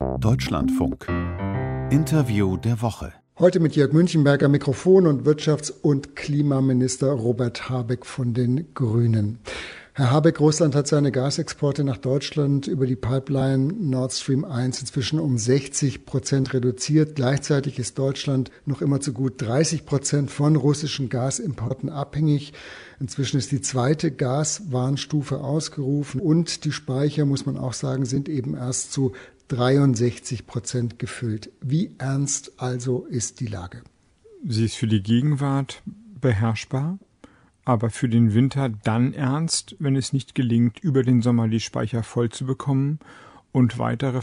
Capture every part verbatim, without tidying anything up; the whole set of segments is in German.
Deutschlandfunk. Interview der Woche. Heute mit Jörg Münchenberger, Mikrofon, und Wirtschafts- und Klimaminister Robert Habeck von den Grünen. Herr Habeck, Russland hat seine Gasexporte nach Deutschland über die Pipeline Nord Stream eins inzwischen um sechzig Prozent reduziert. Gleichzeitig ist Deutschland noch immer zu gut dreißig Prozent von russischen Gasimporten abhängig. Inzwischen ist die zweite Gaswarnstufe ausgerufen und die Speicher, muss man auch sagen, sind eben erst zu dreiundsechzig Prozent gefüllt. Wie ernst also ist die Lage? Sie ist für die Gegenwart beherrschbar, aber für den Winter dann ernst, wenn es nicht gelingt, über den Sommer die Speicher voll zu bekommen und weitere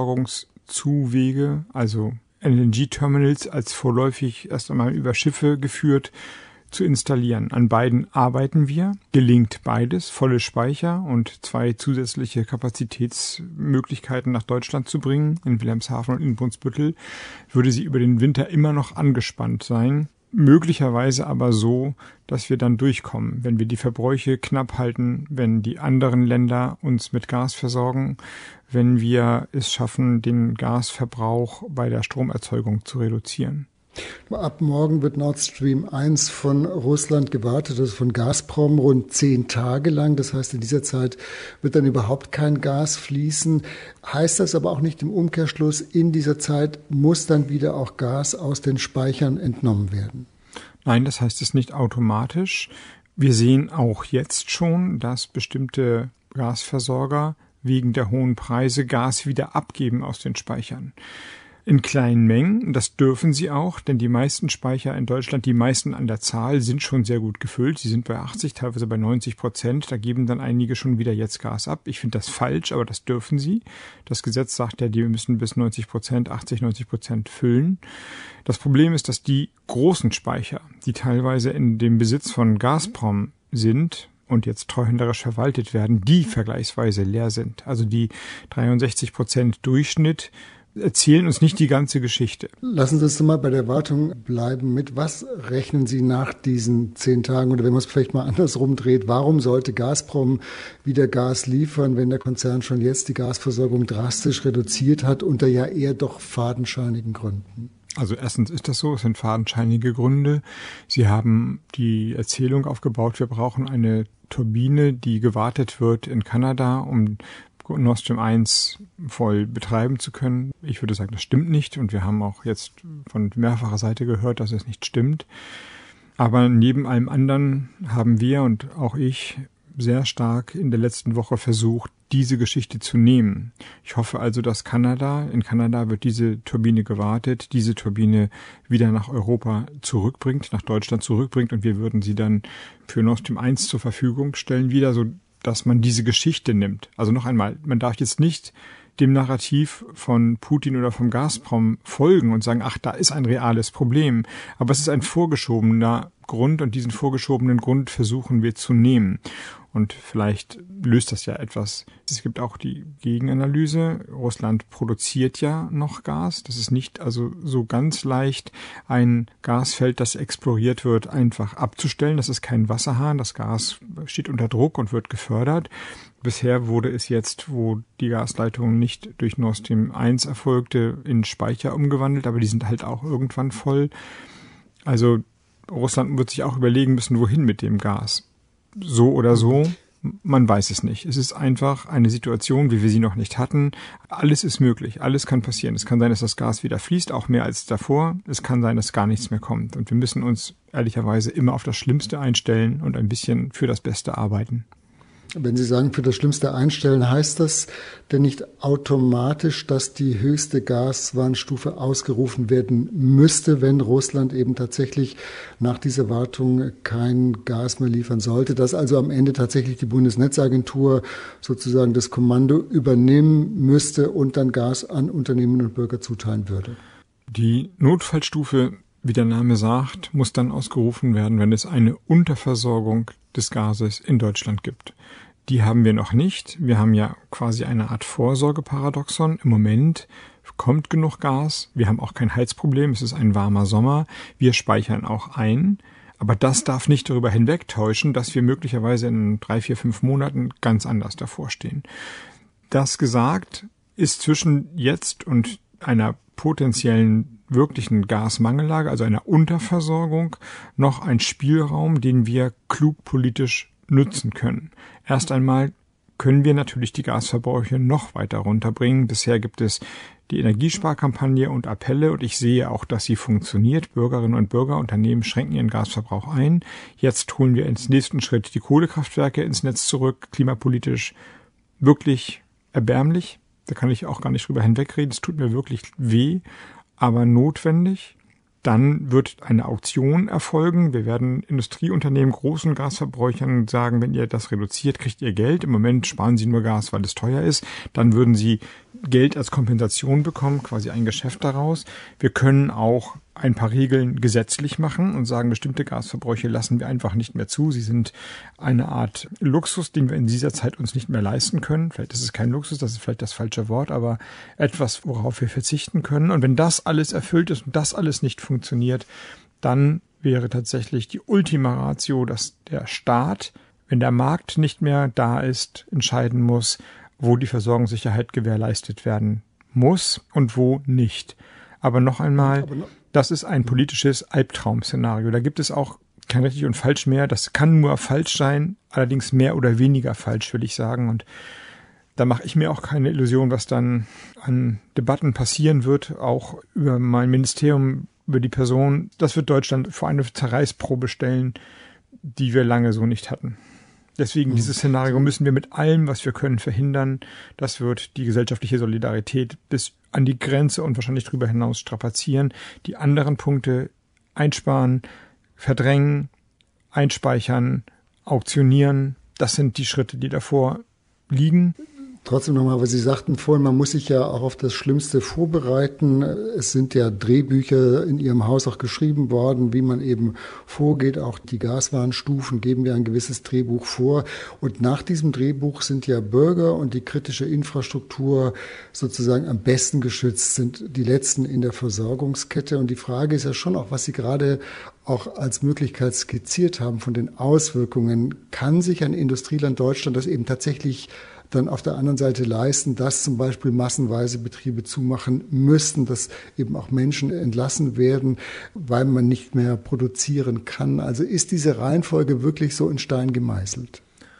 Versorgungszuwege, also L N G-Terminals als vorläufig erst einmal über Schiffe geführt, zu installieren. An beiden arbeiten wir. Gelingt beides, volle Speicher und zwei zusätzliche Kapazitätsmöglichkeiten nach Deutschland zu bringen, in Wilhelmshaven und in Brunsbüttel, würde sie über den Winter immer noch angespannt sein. Möglicherweise aber so, dass wir dann durchkommen, wenn wir die Verbräuche knapp halten, wenn die anderen Länder uns mit Gas versorgen, wenn wir es schaffen, den Gasverbrauch bei der Stromerzeugung zu reduzieren. Ab morgen wird Nord Stream eins von Russland gewartet, also von Gazprom, rund zehn Tage lang. Das heißt, in dieser Zeit wird dann überhaupt kein Gas fließen. Heißt das aber auch nicht im Umkehrschluss, in dieser Zeit muss dann wieder auch Gas aus den Speichern entnommen werden? Nein, das heißt es nicht automatisch. Wir sehen auch jetzt schon, dass bestimmte Gasversorger wegen der hohen Preise Gas wieder abgeben aus den Speichern. In kleinen Mengen, das dürfen sie auch, denn die meisten Speicher in Deutschland, die meisten an der Zahl, sind schon sehr gut gefüllt. Sie sind bei achtzig, teilweise bei neunzig Prozent. Da geben dann einige schon wieder jetzt Gas ab. Ich finde das falsch, aber das dürfen sie. Das Gesetz sagt ja, die müssen bis neunzig Prozent, achtzig, neunzig Prozent füllen. Das Problem ist, dass die großen Speicher, die teilweise in dem Besitz von Gazprom sind und jetzt treuhänderisch verwaltet werden, die vergleichsweise leer sind. Also die dreiundsechzig Prozent Durchschnitt erzählen uns nicht die ganze Geschichte. Lassen Sie uns mal bei der Wartung bleiben. Mit was rechnen Sie nach diesen zehn Tagen? Oder wenn man es vielleicht mal andersrum dreht, warum sollte Gazprom wieder Gas liefern, wenn der Konzern schon jetzt die Gasversorgung drastisch reduziert hat, unter ja eher doch fadenscheinigen Gründen? Also erstens ist das so, es sind fadenscheinige Gründe. Sie haben die Erzählung aufgebaut, wir brauchen eine Turbine, die gewartet wird in Kanada, um Nord Stream eins voll betreiben zu können. Ich würde sagen, das stimmt nicht, und wir haben auch jetzt von mehrfacher Seite gehört, dass es nicht stimmt. Aber neben allem anderen haben wir und auch ich sehr stark in der letzten Woche versucht, diese Geschichte zu nehmen. Ich hoffe also, dass Kanada, in Kanada wird diese Turbine gewartet, diese Turbine wieder nach Europa zurückbringt, nach Deutschland zurückbringt, und wir würden sie dann für Nord Stream eins zur Verfügung stellen, wieder so, dass man diese Geschichte nimmt. Also noch einmal, man darf jetzt nicht dem Narrativ von Putin oder vom Gazprom folgen und sagen, ach, da ist ein reales Problem. Aber es ist ein vorgeschobener Grund, und diesen vorgeschobenen Grund versuchen wir zu nehmen. Und vielleicht löst das ja etwas. Es gibt auch die Gegenanalyse. Russland produziert ja noch Gas. Das ist nicht also so ganz leicht, ein Gasfeld, das exploriert wird, einfach abzustellen. Das ist kein Wasserhahn. Das Gas steht unter Druck und wird gefördert. Bisher wurde es jetzt, wo die Gasleitung nicht durch Nord Stream eins erfolgte, in Speicher umgewandelt, aber die sind halt auch irgendwann voll. Also Russland wird sich auch überlegen müssen, wohin mit dem Gas. So oder so, man weiß es nicht. Es ist einfach eine Situation, wie wir sie noch nicht hatten. Alles ist möglich, alles kann passieren. Es kann sein, dass das Gas wieder fließt, auch mehr als davor. Es kann sein, dass gar nichts mehr kommt. Und wir müssen uns ehrlicherweise immer auf das Schlimmste einstellen und ein bisschen für das Beste arbeiten. Wenn Sie sagen, für das Schlimmste einstellen, heißt das denn nicht automatisch, dass die höchste Gaswarnstufe ausgerufen werden müsste, wenn Russland eben tatsächlich nach dieser Wartung kein Gas mehr liefern sollte, dass also am Ende tatsächlich die Bundesnetzagentur sozusagen das Kommando übernehmen müsste und dann Gas an Unternehmen und Bürger zuteilen würde? Die Notfallstufe, wie der Name sagt, muss dann ausgerufen werden, wenn es eine Unterversorgung des Gases in Deutschland gibt. Die haben wir noch nicht. Wir haben ja quasi eine Art Vorsorgeparadoxon. Im Moment kommt genug Gas. Wir haben auch kein Heizproblem. Es ist ein warmer Sommer. Wir speichern auch ein. Aber das darf nicht darüber hinwegtäuschen, dass wir möglicherweise in drei, vier, fünf Monaten ganz anders davor stehen. Das gesagt, ist zwischen jetzt und einer potenziellen wirklichen Gasmangellage, also einer Unterversorgung, noch ein Spielraum, den wir klug politisch nutzen können. Erst einmal können wir natürlich die Gasverbräuche noch weiter runterbringen. Bisher gibt es die Energiesparkampagne und Appelle und ich sehe auch, dass sie funktioniert. Bürgerinnen und Bürger, Unternehmen schränken ihren Gasverbrauch ein. Jetzt holen wir ins nächsten Schritt die Kohlekraftwerke ins Netz zurück, klimapolitisch wirklich erbärmlich. Da kann ich auch gar nicht drüber hinwegreden. Es tut mir wirklich weh, aber notwendig. Dann wird eine Auktion erfolgen. Wir werden Industrieunternehmen, großen Gasverbrauchern sagen, wenn ihr das reduziert, kriegt ihr Geld. Im Moment sparen sie nur Gas, weil es teuer ist. Dann würden sie Geld als Kompensation bekommen, quasi ein Geschäft daraus. Wir können auch ein paar Regeln gesetzlich machen und sagen, bestimmte Gasverbräuche lassen wir einfach nicht mehr zu. Sie sind eine Art Luxus, den wir in dieser Zeit uns nicht mehr leisten können. Vielleicht ist es kein Luxus, das ist vielleicht das falsche Wort, aber etwas, worauf wir verzichten können. Und wenn das alles erfüllt ist und das alles nicht funktioniert, dann wäre tatsächlich die Ultima Ratio, dass der Staat, wenn der Markt nicht mehr da ist, entscheiden muss, wo die Versorgungssicherheit gewährleistet werden muss und wo nicht. Aber noch einmal, das ist ein politisches Albtraum-Szenario. Da gibt es auch kein richtig und falsch mehr. Das kann nur falsch sein, allerdings mehr oder weniger falsch, will ich sagen. Und da mache ich mir auch keine Illusion, was dann an Debatten passieren wird, auch über mein Ministerium, über die Person. Das wird Deutschland vor eine Zerreißprobe stellen, die wir lange so nicht hatten. Deswegen dieses Szenario müssen wir mit allem, was wir können, verhindern. Das wird die gesellschaftliche Solidarität bis an die Grenze und wahrscheinlich darüber hinaus strapazieren. Die anderen Punkte einsparen, verdrängen, einspeichern, auktionieren, das sind die Schritte, die davor liegen. Trotzdem nochmal, was Sie sagten vorhin, man muss sich ja auch auf das Schlimmste vorbereiten. Es sind ja Drehbücher in Ihrem Haus auch geschrieben worden, wie man eben vorgeht. Auch die Gaswarnstufen geben ja ein gewisses Drehbuch vor. Und nach diesem Drehbuch sind ja Bürger und die kritische Infrastruktur sozusagen am besten geschützt, sind die Letzten in der Versorgungskette. Und die Frage ist ja schon auch, was Sie gerade auch als Möglichkeit skizziert haben von den Auswirkungen. Kann sich ein Industrieland Deutschland das eben tatsächlich dann auf der anderen Seite leisten, dass zum Beispiel massenweise Betriebe zumachen müssten, dass eben auch Menschen entlassen werden, weil man nicht mehr produzieren kann? Also ist diese Reihenfolge wirklich so in Stein gemeißelt?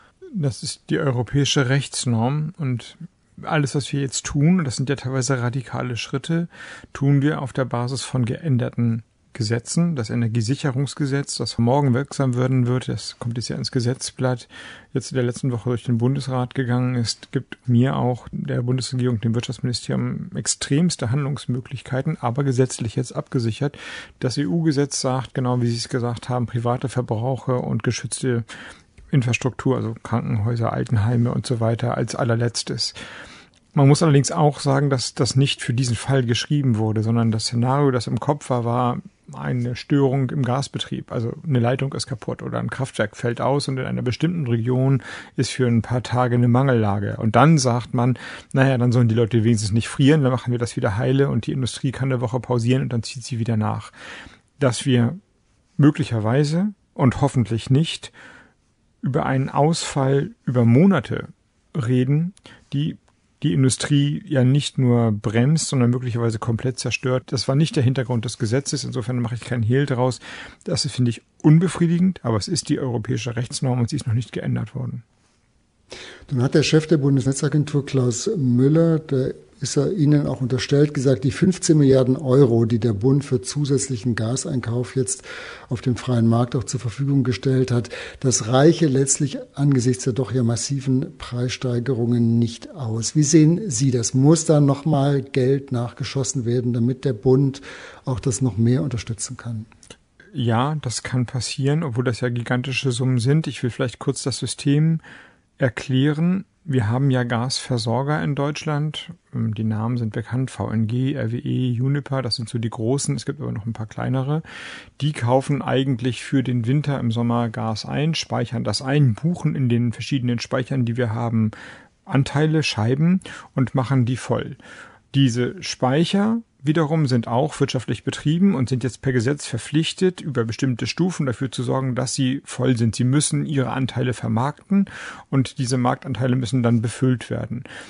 Das ist die europäische Rechtsnorm und alles, was wir jetzt tun, und das sind ja teilweise radikale Schritte, tun wir auf der Basis von geänderten Gesetzen. Das Energiesicherungsgesetz, das morgen wirksam werden wird, das kommt jetzt ja ins Gesetzblatt, jetzt in der letzten Woche durch den Bundesrat gegangen ist, gibt mir auch der Bundesregierung, dem Wirtschaftsministerium extremste Handlungsmöglichkeiten, aber gesetzlich jetzt abgesichert. Das E U-Gesetz sagt, genau wie Sie es gesagt haben, private Verbraucher und geschützte Infrastruktur, also Krankenhäuser, Altenheime und so weiter als allerletztes. Man muss allerdings auch sagen, dass das nicht für diesen Fall geschrieben wurde, sondern das Szenario, das im Kopf war, war eine Störung im Gasbetrieb. Also eine Leitung ist kaputt oder ein Kraftwerk fällt aus und in einer bestimmten Region ist für ein paar Tage eine Mangellage. Und dann sagt man, naja, dann sollen die Leute wenigstens nicht frieren, dann machen wir das wieder heile und die Industrie kann eine Woche pausieren und dann zieht sie wieder nach. Dass wir möglicherweise und hoffentlich nicht über einen Ausfall über Monate reden, die die Industrie ja nicht nur bremst, sondern möglicherweise komplett zerstört. Das war nicht der Hintergrund des Gesetzes. Insofern mache ich keinen Hehl daraus. Das finde ich unbefriedigend, aber es ist die europäische Rechtsnorm und sie ist noch nicht geändert worden. Dann hat der Chef der Bundesnetzagentur, Klaus Müller, der ist er Ihnen auch unterstellt, gesagt, die fünfzehn Milliarden Euro, die der Bund für zusätzlichen Gaseinkauf jetzt auf dem freien Markt auch zur Verfügung gestellt hat, das reiche letztlich angesichts der doch ja massiven Preissteigerungen nicht aus. Wie sehen Sie das? Muss da nochmal Geld nachgeschossen werden, damit der Bund auch das noch mehr unterstützen kann? Ja, das kann passieren, obwohl das ja gigantische Summen sind. Ich will vielleicht kurz das System erklären. Wir haben ja Gasversorger in Deutschland. Die Namen sind bekannt. V N G, R W E, Uniper, das sind so die großen. Es gibt aber noch ein paar kleinere. Die kaufen eigentlich für den Winter im Sommer Gas ein, speichern das ein, buchen in den verschiedenen Speichern, die wir haben, Anteile, Scheiben und machen die voll. Diese Speicher wiederum sind auch wirtschaftlich betrieben und sind jetzt per Gesetz verpflichtet, über bestimmte Stufen dafür zu sorgen, dass sie voll sind. Sie müssen ihre Anteile vermarkten und diese Marktanteile müssen dann befüllt werden.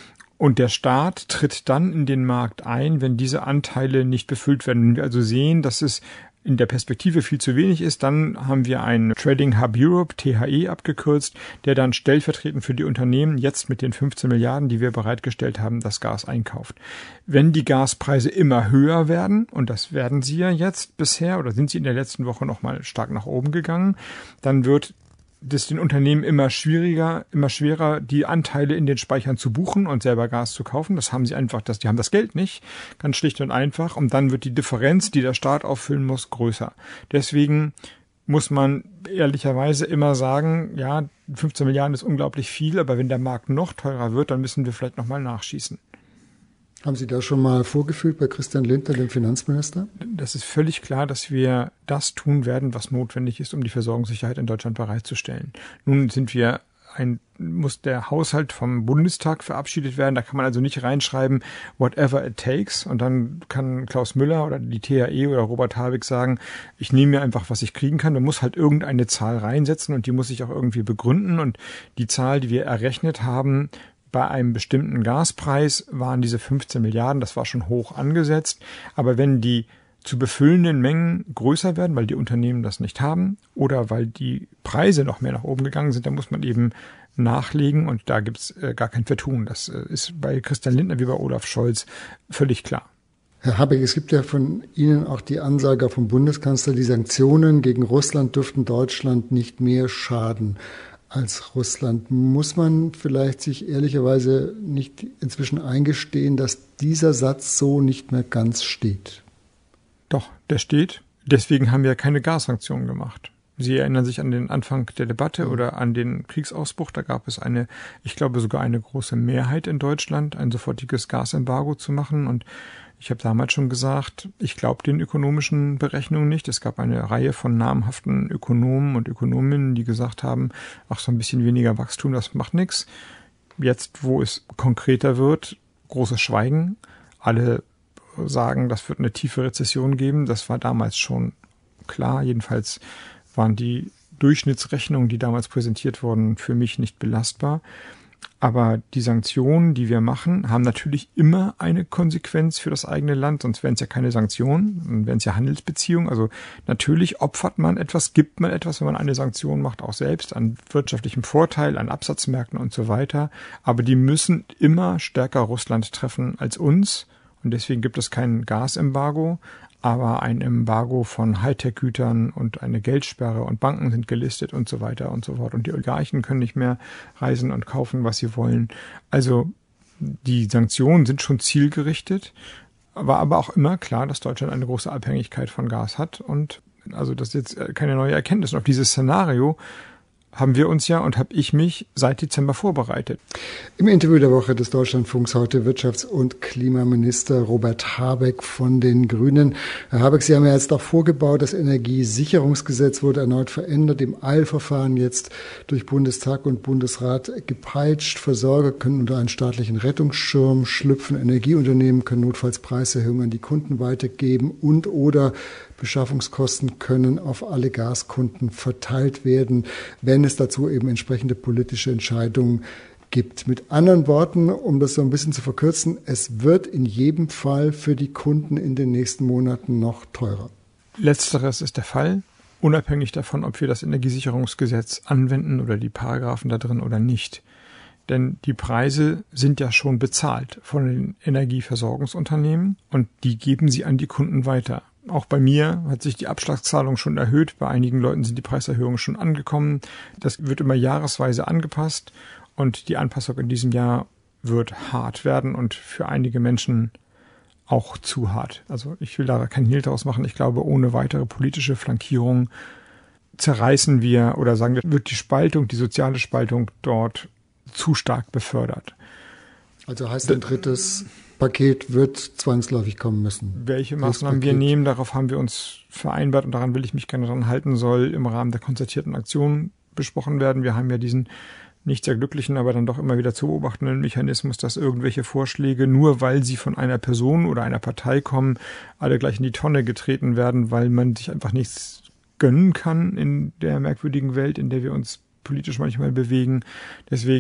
Und der Staat tritt dann in den Markt ein, wenn diese Anteile nicht befüllt werden. Wenn wir also sehen, dass es in der Perspektive viel zu wenig ist, dann haben wir einen Trading Hub Europe, T H E abgekürzt, der dann stellvertretend für die Unternehmen jetzt mit den fünfzehn Milliarden, die wir bereitgestellt haben, das Gas einkauft. Wenn die Gaspreise immer höher werden, und das werden sie ja jetzt bisher, oder sind sie in der letzten Woche nochmal stark nach oben gegangen, dann wird das den Unternehmen immer schwieriger, immer schwerer, die Anteile in den Speichern zu buchen und selber Gas zu kaufen. Das haben sie einfach, das, die haben das Geld nicht, ganz schlicht und einfach. Und dann wird die Differenz, die der Staat auffüllen muss, größer. Deswegen muss man ehrlicherweise immer sagen, ja, fünfzehn Milliarden ist unglaublich viel, aber wenn der Markt noch teurer wird, dann müssen wir vielleicht nochmal nachschießen. Haben Sie da schon mal vorgefühlt bei Christian Lindner, dem Finanzminister? Das ist völlig klar, dass wir das tun werden, was notwendig ist, um die Versorgungssicherheit in Deutschland bereitzustellen. Nun sind wir ein, muss der Haushalt vom Bundestag verabschiedet werden. Da kann man also nicht reinschreiben, whatever it takes. Und dann kann Klaus Müller oder die T H E oder Robert Habeck sagen, ich nehme mir einfach, was ich kriegen kann. Man muss halt irgendeine Zahl reinsetzen und die muss ich auch irgendwie begründen. Und die Zahl, die wir errechnet haben, bei einem bestimmten Gaspreis waren diese fünfzehn Milliarden, das war schon hoch angesetzt. Aber wenn die zu befüllenden Mengen größer werden, weil die Unternehmen das nicht haben oder weil die Preise noch mehr nach oben gegangen sind, dann muss man eben nachlegen und da gibt's äh, gar kein Vertun. Das äh, ist bei Christian Lindner wie bei Olaf Scholz völlig klar. Herr Habeck, es gibt ja von Ihnen auch die Ansage vom Bundeskanzler, die Sanktionen gegen Russland dürften Deutschland nicht mehr schaden als Russland. Muss man vielleicht sich ehrlicherweise nicht inzwischen eingestehen, dass dieser Satz so nicht mehr ganz steht? Doch, der steht. Deswegen haben wir keine Gassanktionen gemacht. Sie erinnern sich an den Anfang der Debatte oder an den Kriegsausbruch. Da gab es eine, ich glaube sogar eine große Mehrheit in Deutschland, ein sofortiges Gasembargo zu machen. Und ich habe damals schon gesagt, ich glaube den ökonomischen Berechnungen nicht. Es gab eine Reihe von namhaften Ökonomen und Ökonominnen, die gesagt haben, ach, so ein bisschen weniger Wachstum, das macht nichts. Jetzt, wo es konkreter wird, großes Schweigen. Alle sagen, das wird eine tiefe Rezession geben. Das war damals schon klar. Jedenfalls waren die Durchschnittsrechnungen, die damals präsentiert wurden, für mich nicht belastbar. Aber die Sanktionen, die wir machen, haben natürlich immer eine Konsequenz für das eigene Land, sonst wären es ja keine Sanktionen, dann wären es ja Handelsbeziehungen. Also natürlich opfert man etwas, gibt man etwas, wenn man eine Sanktion macht, auch selbst an wirtschaftlichem Vorteil, an Absatzmärkten und so weiter. Aber die müssen immer stärker Russland treffen als uns. Und deswegen gibt es kein Gasembargo, aber ein Embargo von Hightech-Gütern und eine Geldsperre und Banken sind gelistet und so weiter und so fort. Und die Oligarchen können nicht mehr reisen und kaufen, was sie wollen. Also die Sanktionen sind schon zielgerichtet, war aber auch immer klar, dass Deutschland eine große Abhängigkeit von Gas hat. Und also das ist jetzt keine neue Erkenntnis. Und auf dieses Szenario haben wir uns ja und habe ich mich seit Dezember vorbereitet. Im Interview der Woche des Deutschlandfunks heute Wirtschafts- und Klimaminister Robert Habeck von den Grünen. Herr Habeck, Sie haben ja jetzt auch vorgebaut, das Energiesicherungsgesetz wurde erneut verändert, im Eilverfahren jetzt durch Bundestag und Bundesrat gepeitscht. Versorger können unter einen staatlichen Rettungsschirm schlüpfen, Energieunternehmen können notfalls Preiserhöhungen an die Kunden weitergeben und oder Beschaffungskosten können auf alle Gaskunden verteilt werden, wenn es dazu eben entsprechende politische Entscheidungen gibt. Mit anderen Worten, um das so ein bisschen zu verkürzen, es wird in jedem Fall für die Kunden in den nächsten Monaten noch teurer. Letzteres ist der Fall, unabhängig davon, ob wir das Energiesicherungsgesetz anwenden oder die Paragraphen da drin oder nicht. Denn die Preise sind ja schon bezahlt von den Energieversorgungsunternehmen und die geben sie an die Kunden weiter. Auch bei mir hat sich die Abschlagszahlung schon erhöht. Bei einigen Leuten sind die Preiserhöhungen schon angekommen. Das wird immer jahresweise angepasst und die Anpassung in diesem Jahr wird hart werden und für einige Menschen auch zu hart. Also ich will da keinen Hehl draus machen. Ich glaube, ohne weitere politische Flankierung zerreißen wir oder sagen wir, wird die Spaltung, die soziale Spaltung dort zu stark befördert. Also heißt ein drittes Paket wird zwangsläufig kommen müssen. Welche Maßnahmen wir nehmen, darauf haben wir uns vereinbart und daran will ich mich gerne dran halten, soll im Rahmen der konzertierten Aktion besprochen werden. Wir haben ja diesen nicht sehr glücklichen, aber dann doch immer wieder zu beobachtenden Mechanismus, dass irgendwelche Vorschläge, nur weil sie von einer Person oder einer Partei kommen, alle gleich in die Tonne getreten werden, weil man sich einfach nichts gönnen kann in der merkwürdigen Welt, in der wir uns politisch manchmal bewegen. Deswegen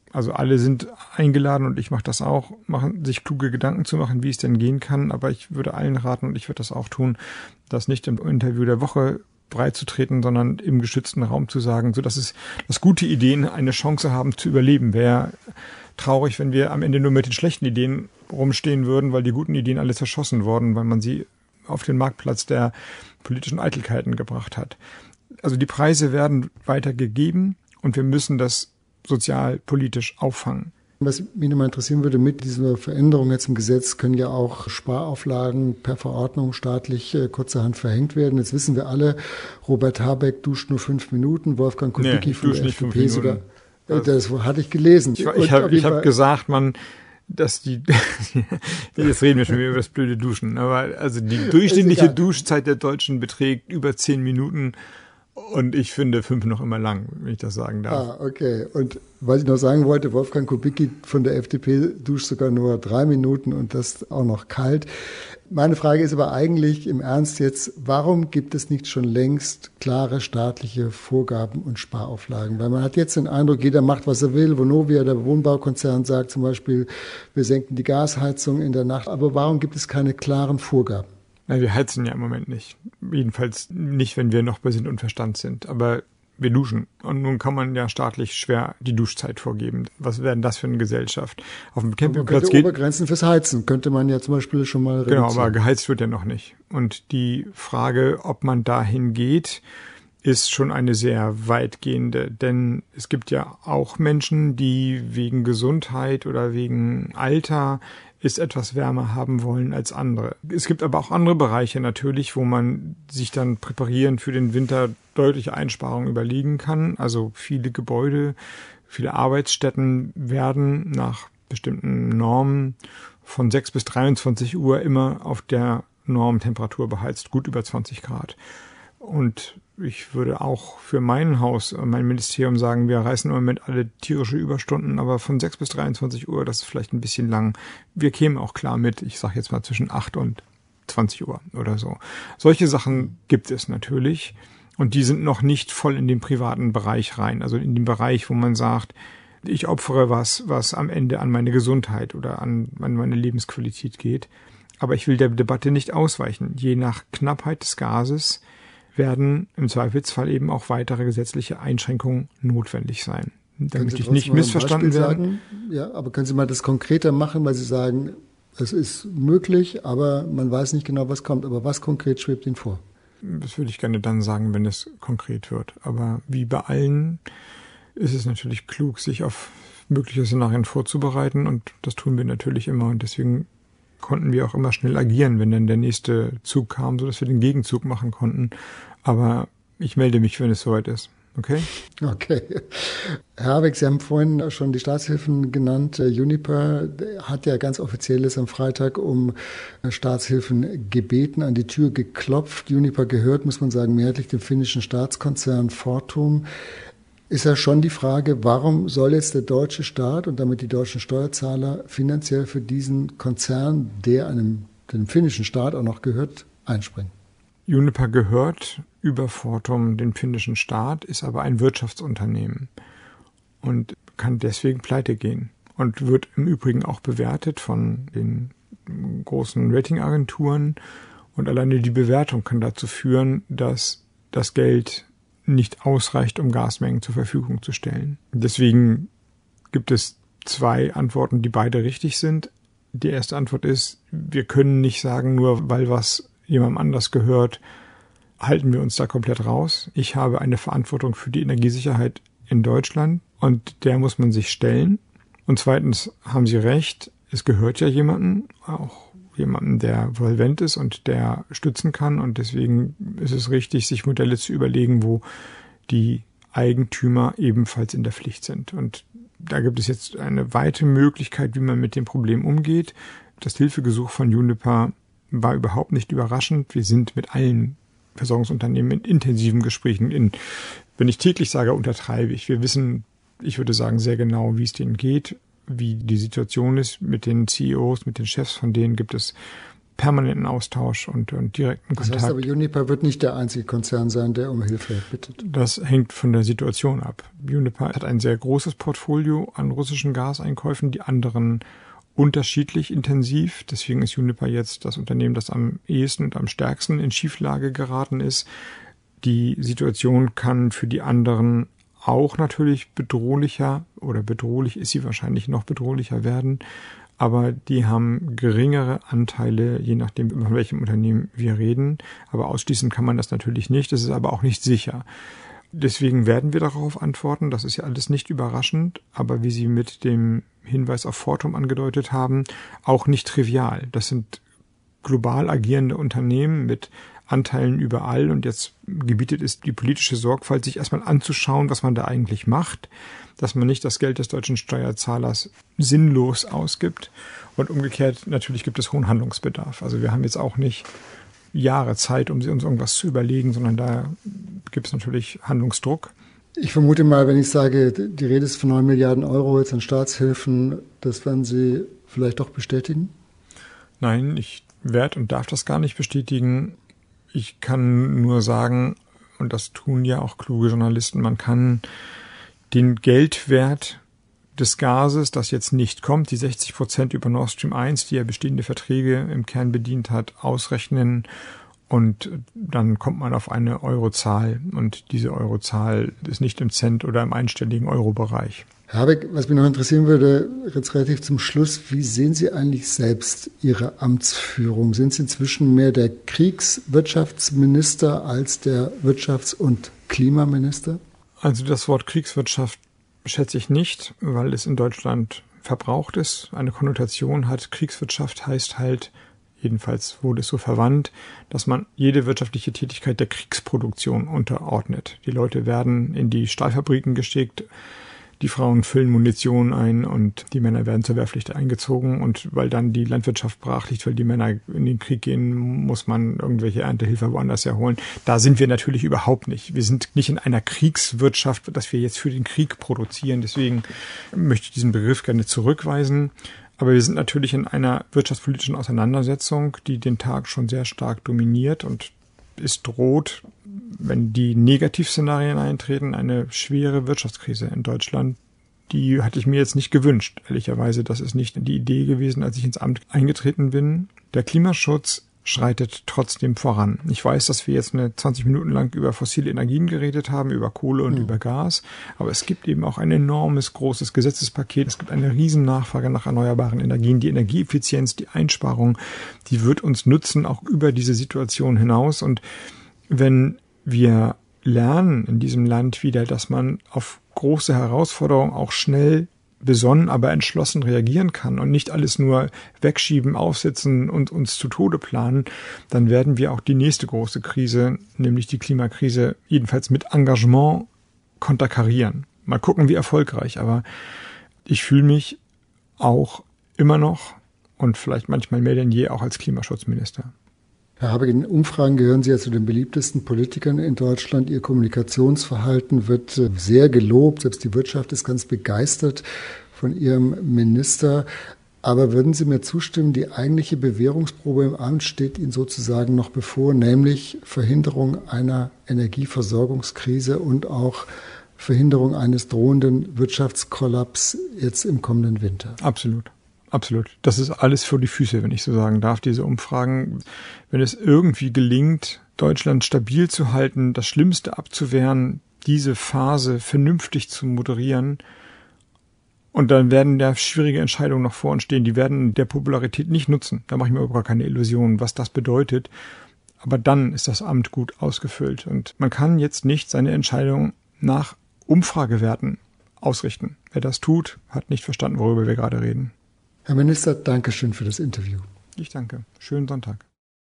Also alle sind eingeladen und ich mache das auch, machen, sich kluge Gedanken zu machen, wie es denn gehen kann. Aber ich würde allen raten, und ich würde das auch tun, das nicht im Interview der Woche breitzutreten, sondern im geschützten Raum zu sagen, so dass es, dass gute Ideen eine Chance haben zu überleben. Wäre traurig, wenn wir am Ende nur mit den schlechten Ideen rumstehen würden, weil die guten Ideen alle zerschossen wurden, weil man sie auf den Marktplatz der politischen Eitelkeiten gebracht hat. Also die Preise werden weiter gegeben und wir müssen das sozialpolitisch auffangen. Was mich nochmal interessieren würde, mit dieser Veränderung jetzt im Gesetz können ja auch Sparauflagen per Verordnung staatlich äh, kurzerhand verhängt werden. Jetzt wissen wir alle, Robert Habeck duscht nur fünf Minuten, Wolfgang Kubicki nee, von der nicht F D P sogar. Äh, also, das hatte ich gelesen. Ich, ich habe hab gesagt, man, dass die, jetzt reden wir schon wieder über das blöde Duschen, aber also die durchschnittliche Duschzeit der Deutschen beträgt über zehn Minuten. Und ich finde fünf noch immer lang, wenn ich das sagen darf. Ah, okay. Und was ich noch sagen wollte, Wolfgang Kubicki von der F D P duscht sogar nur drei Minuten und das auch noch kalt. Meine Frage ist aber eigentlich im Ernst jetzt, warum gibt es nicht schon längst klare staatliche Vorgaben und Sparauflagen? Weil man hat jetzt den Eindruck, jeder macht, was er will. Vonovia, der Wohnbaukonzern, sagt zum Beispiel, wir senken die Gasheizung in der Nacht. Aber warum gibt es keine klaren Vorgaben? Na, wir heizen ja im Moment nicht. Jedenfalls nicht, wenn wir noch bei Sinn und Verstand sind. Aber wir duschen. Und nun kann man ja staatlich schwer die Duschzeit vorgeben. Was wäre denn das für eine Gesellschaft? Auf dem Campingplatz geht... Obergrenzen fürs Heizen könnte man ja zum Beispiel schon mal reduzieren. Genau, aber geheizt wird ja noch nicht. Und die Frage, ob man dahin geht, ist schon eine sehr weitgehende. Denn es gibt ja auch Menschen, die wegen Gesundheit oder wegen Alter ist etwas wärmer haben wollen als andere. Es gibt aber auch andere Bereiche natürlich, wo man sich dann präparieren für den Winter deutliche Einsparungen überlegen kann. Also viele Gebäude, viele Arbeitsstätten werden nach bestimmten Normen von sechs bis dreiundzwanzig Uhr immer auf der Normtemperatur beheizt, gut über zwanzig Grad. Und ich würde auch für mein Haus, mein Ministerium sagen, wir reißen im Moment alle tierische Überstunden, aber von sechs bis dreiundzwanzig Uhr, das ist vielleicht ein bisschen lang. Wir kämen auch klar mit, ich sage jetzt mal zwischen acht und zwanzig Uhr oder so. Solche Sachen gibt es natürlich und die sind noch nicht voll in den privaten Bereich rein, also in den Bereich, wo man sagt, ich opfere was, was am Ende an meine Gesundheit oder an, an meine Lebensqualität geht. Aber ich will der Debatte nicht ausweichen. Je nach Knappheit des Gases werden im Zweifelsfall eben auch weitere gesetzliche Einschränkungen notwendig sein. Damit ich nicht missverstanden werde. Ja, aber können Sie mal das konkreter machen, weil Sie sagen, es ist möglich, aber man weiß nicht genau, was kommt. Aber was konkret schwebt Ihnen vor? Das würde ich gerne dann sagen, wenn es konkret wird. Aber wie bei allen ist es natürlich klug, sich auf mögliche Szenarien vorzubereiten. Und das tun wir natürlich immer. Und deswegen konnten wir auch immer schnell agieren, wenn dann der nächste Zug kam, sodass wir den Gegenzug machen konnten. Aber ich melde mich, wenn es soweit ist. Okay? Okay. Herr Habeck, Sie haben vorhin schon die Staatshilfen genannt. Uniper hat ja ganz offizielles am Freitag um Staatshilfen gebeten, an die Tür geklopft. Uniper gehört, muss man sagen, mehrheitlich dem finnischen Staatskonzern Fortum. Ist ja schon die Frage, warum soll jetzt der deutsche Staat und damit die deutschen Steuerzahler finanziell für diesen Konzern, der einem dem finnischen Staat auch noch gehört, einspringen? Uniper gehört über Fortum dem finnischen Staat, ist aber ein Wirtschaftsunternehmen und kann deswegen pleite gehen und wird im Übrigen auch bewertet von den großen Ratingagenturen und alleine die Bewertung kann dazu führen, dass das Geld nicht ausreicht, um Gasmengen zur Verfügung zu stellen. Deswegen gibt es zwei Antworten, die beide richtig sind. Die erste Antwort ist, wir können nicht sagen, nur weil was jemandem anders gehört, halten wir uns da komplett raus. Ich habe eine Verantwortung für die Energiesicherheit in Deutschland und der muss man sich stellen. Und zweitens haben Sie recht, es gehört ja jemandem, auch jemanden, der solvent ist und der stützen kann. Und deswegen ist es richtig, sich Modelle zu überlegen, wo die Eigentümer ebenfalls in der Pflicht sind. Und da gibt es jetzt eine weite Möglichkeit, wie man mit dem Problem umgeht. Das Hilfegesuch von Uniper war überhaupt nicht überraschend. Wir sind mit allen Versorgungsunternehmen in intensiven Gesprächen. In, wenn ich täglich sage, untertreibe ich. Wir wissen, ich würde sagen, sehr genau, wie es denen geht, wie die Situation ist mit den C E Os, mit den Chefs, von denen gibt es permanenten Austausch und, und direkten das Kontakt. Das heißt aber, Uniper wird nicht der einzige Konzern sein, der um Hilfe bittet. Das hängt von der Situation ab. Uniper hat ein sehr großes Portfolio an russischen Gaseinkäufen, die anderen unterschiedlich intensiv. Deswegen ist Uniper jetzt das Unternehmen, das am ehesten und am stärksten in Schieflage geraten ist. Die Situation kann für die anderen auch natürlich bedrohlicher oder bedrohlich ist sie wahrscheinlich noch bedrohlicher werden. Aber die haben geringere Anteile, je nachdem, von welchem Unternehmen wir reden. Aber ausschließen kann man das natürlich nicht. Das ist aber auch nicht sicher. Deswegen werden wir darauf antworten. Das ist ja alles nicht überraschend. Aber wie Sie mit dem Hinweis auf Fortum angedeutet haben, auch nicht trivial. Das sind global agierende Unternehmen mit Anteilen überall. Und jetzt gebietet es die politische Sorgfalt, sich erstmal anzuschauen, was man da eigentlich macht. Dass man nicht das Geld des deutschen Steuerzahlers sinnlos ausgibt. Und umgekehrt, natürlich gibt es hohen Handlungsbedarf. Also wir haben jetzt auch nicht Jahre Zeit, um uns irgendwas zu überlegen, sondern da gibt es natürlich Handlungsdruck. Ich vermute mal, wenn ich sage, die Rede ist von neun Milliarden Euro jetzt an Staatshilfen, das werden Sie vielleicht doch bestätigen? Nein, ich werde und darf das gar nicht bestätigen. Ich kann nur sagen, und das tun ja auch kluge Journalisten, man kann den Geldwert des Gases, das jetzt nicht kommt, die sechzig Prozent über Nord Stream eins, die ja bestehende Verträge im Kern bedient hat, ausrechnen und dann kommt man auf eine Eurozahl und diese Eurozahl ist nicht im Cent- oder im einstelligen Euro-Bereich. Herr Habeck, was mich noch interessieren würde, jetzt relativ zum Schluss, wie sehen Sie eigentlich selbst Ihre Amtsführung? Sind Sie inzwischen mehr der Kriegswirtschaftsminister als der Wirtschafts- und Klimaminister? Also das Wort Kriegswirtschaft schätze ich nicht, weil es in Deutschland verbraucht ist, eine Konnotation hat. Kriegswirtschaft heißt halt, jedenfalls wurde es so verwandt, dass man jede wirtschaftliche Tätigkeit der Kriegsproduktion unterordnet. Die Leute werden in die Stahlfabriken geschickt, die Frauen füllen Munition ein und die Männer werden zur Wehrpflicht eingezogen. Und weil dann die Landwirtschaft brach liegt, weil die Männer in den Krieg gehen, muss man irgendwelche Erntehilfe woanders herholen. Da sind wir natürlich überhaupt nicht. Wir sind nicht in einer Kriegswirtschaft, dass wir jetzt für den Krieg produzieren. Deswegen möchte ich diesen Begriff gerne zurückweisen. Aber wir sind natürlich in einer wirtschaftspolitischen Auseinandersetzung, die den Tag schon sehr stark dominiert und es droht, wenn die Negativszenarien eintreten, eine schwere Wirtschaftskrise in Deutschland. Die hatte ich mir jetzt nicht gewünscht, ehrlicherweise. Das ist nicht die Idee gewesen, als ich ins Amt eingetreten bin. Der Klimaschutz schreitet trotzdem voran. Ich weiß, dass wir jetzt eine zwanzig Minuten lang über fossile Energien geredet haben, über Kohle und mhm. über Gas. Aber es gibt eben auch ein enormes, großes Gesetzespaket. Es gibt eine riesen Nachfrage nach erneuerbaren Energien. Die Energieeffizienz, die Einsparung, die wird uns nützen, auch über diese Situation hinaus. Und wenn wir lernen in diesem Land wieder, dass man auf große Herausforderungen auch schnell besonnen, aber entschlossen reagieren kann und nicht alles nur wegschieben, aufsitzen und uns zu Tode planen, dann werden wir auch die nächste große Krise, nämlich die Klimakrise, jedenfalls mit Engagement konterkarieren. Mal gucken, wie erfolgreich, aber ich fühle mich auch immer noch und vielleicht manchmal mehr denn je auch als Klimaschutzminister. Herr Habeck, in Umfragen gehören Sie ja zu den beliebtesten Politikern in Deutschland. Ihr Kommunikationsverhalten wird sehr gelobt. Selbst die Wirtschaft ist ganz begeistert von Ihrem Minister. Aber würden Sie mir zustimmen, die eigentliche Bewährungsprobe im Amt steht Ihnen sozusagen noch bevor, nämlich Verhinderung einer Energieversorgungskrise und auch Verhinderung eines drohenden Wirtschaftskollaps jetzt im kommenden Winter? Absolut. Absolut. Das ist alles für die Füße, wenn ich so sagen darf, diese Umfragen. Wenn es irgendwie gelingt, Deutschland stabil zu halten, das Schlimmste abzuwehren, diese Phase vernünftig zu moderieren, und dann werden da schwierige Entscheidungen noch vor uns stehen, die werden der Popularität nicht nutzen. Da mache ich mir überhaupt keine Illusionen, was das bedeutet. Aber dann ist das Amt gut ausgefüllt. Und man kann jetzt nicht seine Entscheidung nach Umfragewerten ausrichten. Wer das tut, hat nicht verstanden, worüber wir gerade reden. Herr Minister, danke schön für das Interview. Ich danke. Schönen Sonntag.